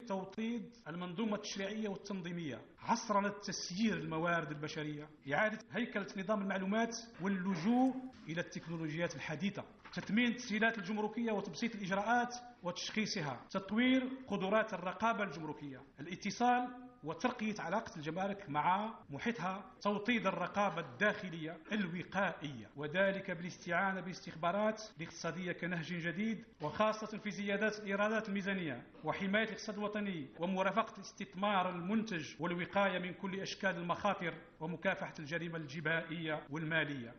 توطيد المنظومة التشريعية والتنظيمية، عصرنة تسيير الموارد البشرية، إعادة هيكلة نظام المعلومات واللجوء إلى التكنولوجيات الحديثة، تثمين التسهيلات الجمركية وتبسيط الإجراءات وتشخيصها، تطوير قدرات الرقابة الجمركية، الاتصال وترقية علاقة الجمارك مع محيطها، توطيد الرقابة الداخلية الوقائية، وذلك بالاستعانة بالاستخبارات الاقتصادية كنهج جديد، وخاصة في زيادات الإيرادات الميزانية وحماية الاقتصاد الوطني ومرافقة الاستثمار المنتج والوقاية من كل أشكال المخاطر ومكافحة الجريمة الجبائية والمالية.